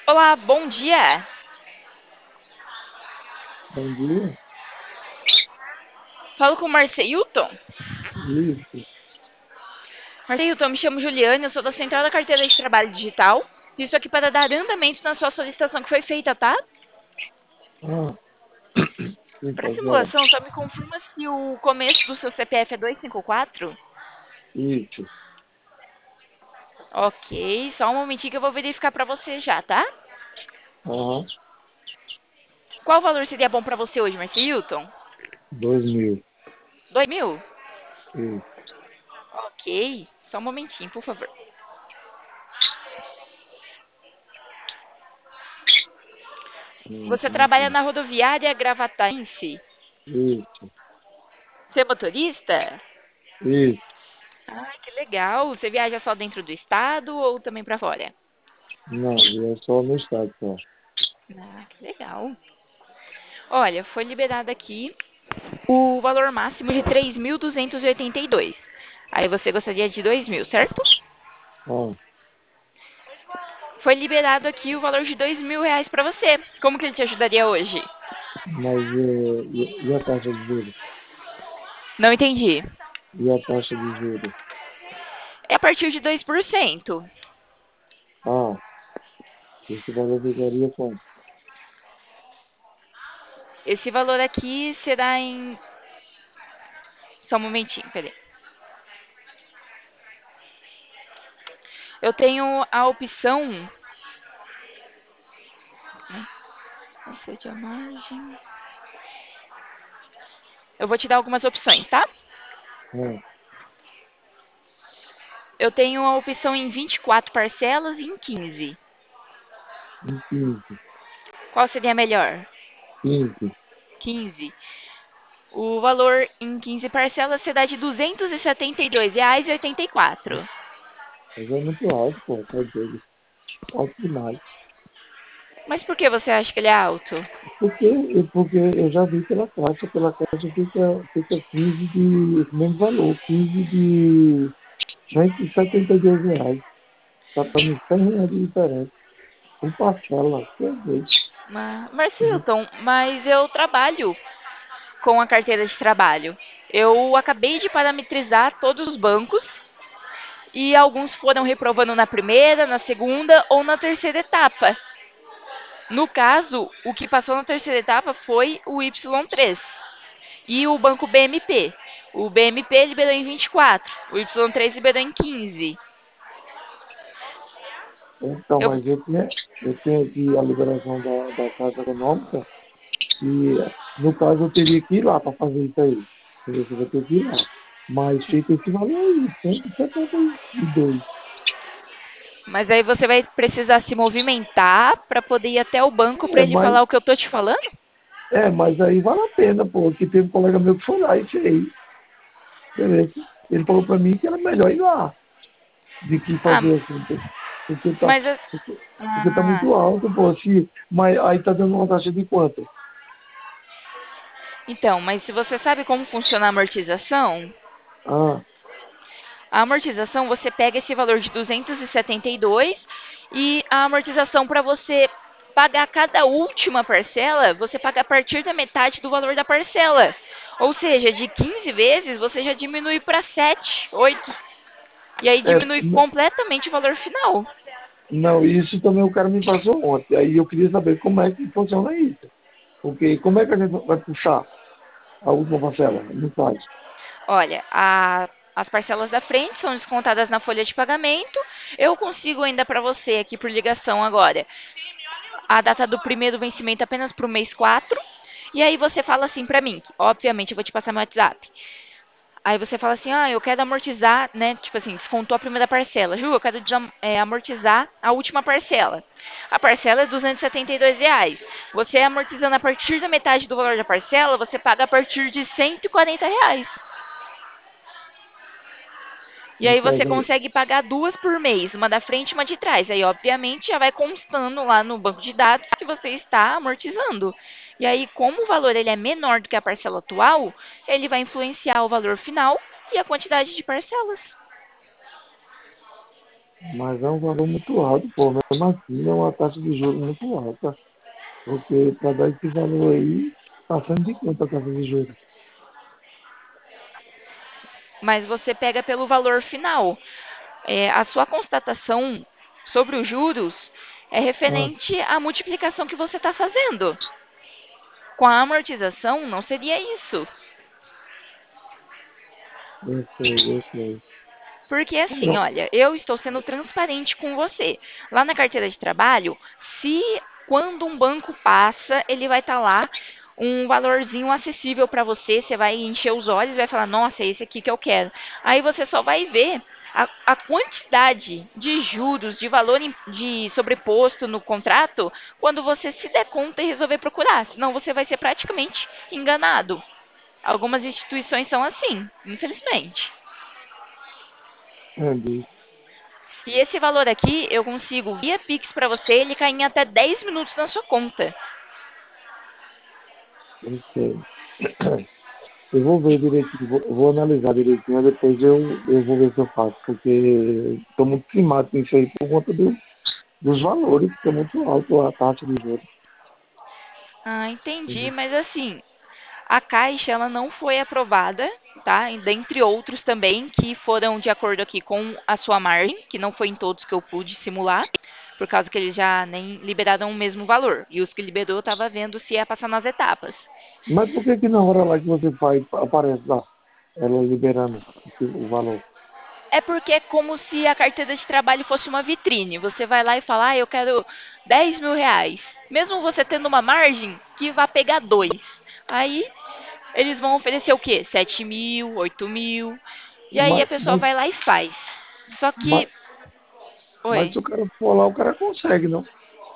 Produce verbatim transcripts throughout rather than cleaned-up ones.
Olá, bom dia. Bom dia. Falo com o Marceilton. Isso. Marceilton, me chamo Juliane, eu sou da Central da Carteira de Trabalho Digital. Isso aqui para dar andamento na sua solicitação que foi feita, tá? Ah, sim, Para pode falar. simulação, só me confirma se o começo do seu C P F é dois cinco quatro? Isso. Ok, só um momentinho que eu vou verificar para você já, tá? Aham. Qual valor seria bom para você hoje, Marceilton? Dois mil. Dois mil? Isso. Ok, só um momentinho, por favor. Hum, Você hum, trabalha hum. na rodoviária Gravatarense? Isso. Você é motorista? Isso. Ah, que legal. Você viaja só dentro do estado ou também para fora? Não, é só no estado só. Ah, que legal. Olha, foi liberado aqui o valor máximo de três mil duzentos e e oitenta e dois. Aí você gostaria de dois mil, certo? Ah, Foi liberado aqui o valor de dois mil reais para você. Como que ele te ajudaria hoje? mas é, e, e a taxa de juros? Não entendi. E a taxa de juros? É a partir de dois por cento. Ah, esse valor ficaria quanto? Esse valor aqui será em... Só um momentinho, peraí. Eu tenho a opção... Excede a margem... Eu vou te dar algumas opções, tá? Ah, Eu tenho a opção em vinte e quatro parcelas e em quinze. em quinze. Qual seria melhor? quinze. quinze. O valor em quinze parcelas será de duzentos e setenta e dois reais e oitenta e quatro. Mas é muito alto, pô. Tá doido. Alto demais. Mas por que você acha que ele é alto? Porque, porque eu já vi pela caixa, pela caixa fica, fica quinze de, esse mesmo valor, quinze de cento e setenta e dois reais. Tá dando cem reais de diferença. Com parcela, quer dizer. Ma- Marcilton, mas eu trabalho com a carteira de trabalho. Eu acabei de parametrizar todos os bancos e alguns foram reprovando na primeira, na segunda ou na terceira etapa. No caso, o que passou na terceira etapa foi o Y três. E o banco B M P. O B M P liberou em vinte e quatro, o Y três liberou em quinze. Então, Eu, mas eu tinha, eu tenho aqui a liberação da, da Caixa Econômica e, no caso, eu teria que ir lá para fazer isso aí. Entendeu? Eu vou ter que ir lá. Mas fica esse valor aí, cento e setenta e dois. mas aí você vai precisar se movimentar para poder ir até o banco para É, ele mas, falar o que eu tô te falando? é, mas aí vale a pena, pô, que teve um colega meu que foi lá e fez. Beleza. Ele falou para mim que era melhor ir lá de que Ah, fazer assim, porque tá, mas a- porque, porque tá ah, muito alto, pô, se, mas aí tá dando uma taxa de quanto? então, mas se você sabe como funciona a amortização, Ah, a amortização você pega esse valor de duzentos e setenta e dois e a amortização para você pagar cada última parcela, você paga a partir da metade do valor da parcela. Ou seja, de quinze vezes você já diminui para sete, oito. E aí é, diminui n- completamente o valor final. não, isso também o cara me passou ontem, aí eu queria saber como é que funciona isso, porque como é que a gente vai puxar a última parcela, no caso? Olha, a- as parcelas da frente são descontadas na folha de pagamento. Eu consigo ainda para você aqui por ligação agora a data do primeiro vencimento apenas para o mês quatro. E aí você fala assim para mim, obviamente eu vou te passar meu WhatsApp. Aí você fala assim, ah, eu quero amortizar, né? Tipo assim, descontou a primeira parcela. Ju, eu quero desam- é, amortizar a última parcela. A parcela é duzentos e setenta e dois reais. Você amortizando a partir da metade do valor da parcela, você paga a partir de cento e quarenta reais. E No aí você caso, consegue pagar duas por mês, uma da frente e uma de trás. Aí, obviamente, já vai constando lá no banco de dados que você está amortizando. E aí, como o valor ele é menor do que a parcela atual, ele vai influenciar o valor final e a quantidade de parcelas. Mas é um valor muito alto, pô. Mesmo assim, é uma taxa de juros muito alta. Porque para dar esse valor aí, está sendo de quanto a taxa de juros? Mas você pega pelo valor final. É, a sua constatação sobre os juros é Ah, referente à multiplicação que você está fazendo. Com a amortização, não seria isso. eu sei, eu sei. Porque assim, Não, olha, eu estou sendo transparente com você. Lá na carteira de trabalho, se quando um banco passa, ele vai estar lá um valorzinho acessível para você, você vai encher os olhos e vai falar: "Nossa, é esse aqui que eu quero". Aí você só vai ver a, a quantidade de juros, de valor em- de sobreposto no contrato, quando você se der conta e resolver procurar. Senão você vai ser praticamente enganado. Algumas instituições são assim, infelizmente. entendi, E esse valor aqui eu consigo via Pix para você, ele cai em até dez minutos na sua conta. eu sei. Eu vou ver direitinho, vou, vou analisar direitinho, aí depois eu, eu vou ver se eu faço, porque estou muito cimado com isso aí por conta do, dos valores, que é muito alto a taxa de juros. Ah, entendi, Entendeu? mas assim, a Caixa ela não foi aprovada, tá? E dentre outros também que foram de acordo aqui com a sua margem, que não foi em todos que eu pude simular, por causa que eles já nem liberaram o mesmo valor. E os que liberou estava vendo se ia passar nas etapas. Mas por que que na hora lá que você faz, aparece lá, ela liberando o valor? É porque é como se a carteira de trabalho fosse uma vitrine. Você vai lá e fala, ah, eu quero dez mil reais. Mesmo você tendo uma margem que vai pegar dois. Aí eles vão oferecer o quê? Sete mil, oito mil. E aí a Mas, pessoa mas, vai lá e faz. Só que. mas, mas Oi. se o cara for lá, o cara consegue, não?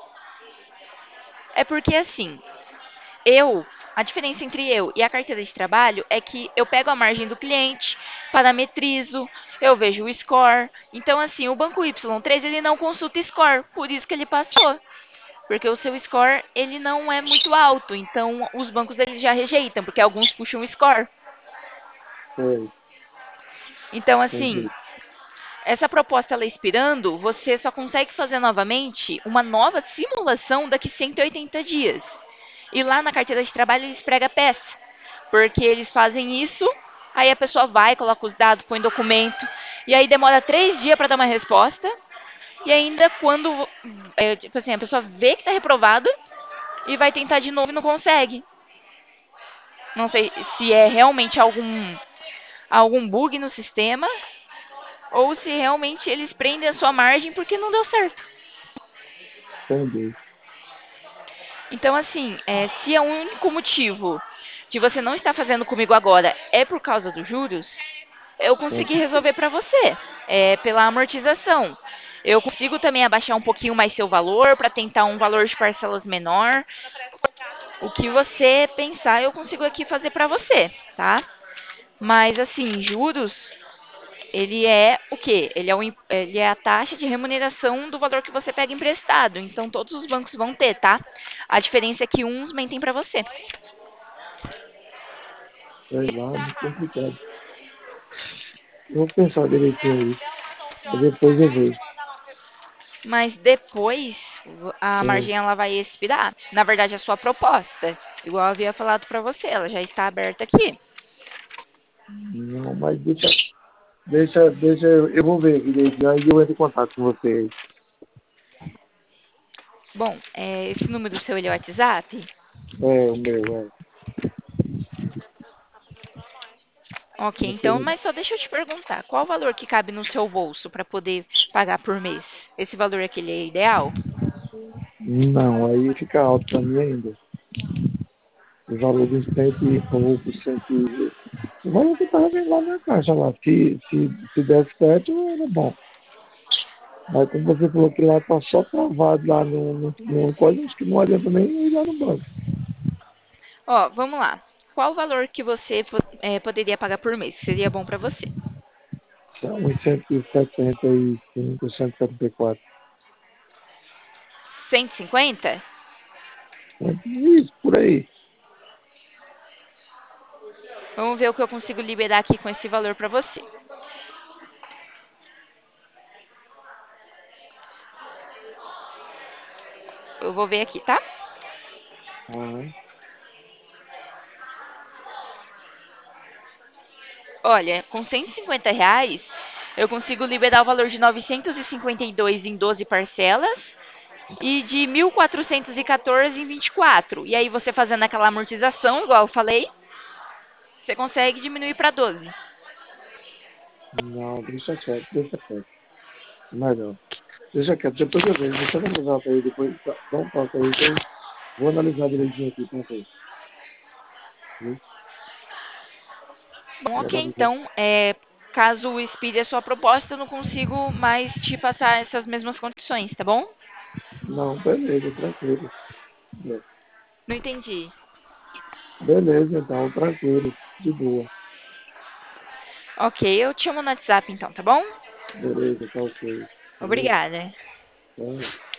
É porque assim, eu. A diferença entre eu e a carteira de trabalho é que eu pego a margem do cliente, parametrizo, eu vejo o score. Então, assim, o banco Y três ele não consulta score, por isso que ele passou. Porque o seu score ele não é muito alto, então os bancos eles já rejeitam, porque alguns puxam o score. Sei, Então, assim, entendi, essa proposta ela expirando, você só consegue fazer novamente uma nova simulação daqui cento e oitenta dias. E lá na carteira de trabalho eles pregam peça, porque eles fazem isso, aí a pessoa vai, coloca os dados, põe documento, e aí demora três dias para dar uma resposta, e ainda quando, é, tipo assim, a pessoa vê que está reprovado e vai tentar de novo e não consegue. Não sei se é realmente algum, algum bug no sistema ou se realmente eles prendem a sua margem porque não deu certo. entendi. Então, assim, é, se é o único motivo de você não estar fazendo comigo agora é por causa dos juros, eu Com consegui certeza. resolver para você, é, pela amortização. Eu consigo também abaixar um pouquinho mais seu valor para tentar um valor de parcelas menor. O que você pensar, eu consigo aqui fazer para você, tá? Mas assim, juros, ele é o quê? Ele é, o, ele é a taxa de remuneração do valor que você pega emprestado. Então, todos os bancos vão ter, tá? A diferença é que uns mentem para você. Sei lá, muito complicado. Eu vou pensar direitinho aí, aí depois eu vejo. Mas depois, a É, margem ela vai expirar. Na verdade, a sua proposta, igual eu havia falado para você, ela já está aberta aqui. não, mas deixa, deixa, deixa, eu eu vou ver aqui direitinho, aí eu entro em contato com você. Bom, é, esse número seu ele é o WhatsApp? É, o meu, é. Ok, Não então, sei. mas só deixa eu te perguntar, qual o valor que cabe no seu bolso para poder pagar por mês? Esse valor aqui ele é ideal? Não, aí fica alto para mim ainda. O valor de cento e pouco, cento e... O valor que estava vendo lá na caixa lá. Se, se, se desse certo, era bom. Mas como você falou que lá tá só travado lá no, no, no coisa, acho que não adianta nem ir lá no banco. Ó, vamos lá. Qual o valor que você é, poderia pagar por mês? Seria bom para você? São uns cento e setenta e cinco, cento e setenta e quatro. cento e cinquenta? Isso, por aí. Vamos ver o que eu consigo liberar aqui com esse valor para você. eu vou ver aqui, tá? Aham. Olha, com cento e cinquenta reais, eu consigo liberar o valor de novecentos e cinquenta e dois em doze parcelas e de mil quatrocentos e quatorze em vinte e quatro. E aí você fazendo aquela amortização, igual eu falei, você consegue diminuir para doze. Não, deixa quieto, deixa quieto. Melhor. Deixa quieto, depois eu vejo. Você vai me dar aí, depois dá dá um toque aí, que eu vou analisar direitinho aqui com você. Viu? Bom, Vou ok, analisar. então, é, caso expire a sua proposta, eu não consigo mais te passar essas mesmas condições, tá bom? Não, beleza, tranquilo. Não entendi. Beleza, então, tranquilo, de boa. Ok, eu te chamo no WhatsApp então, tá bom? Beleza, tá ok. Valeu, Obrigada. tchau.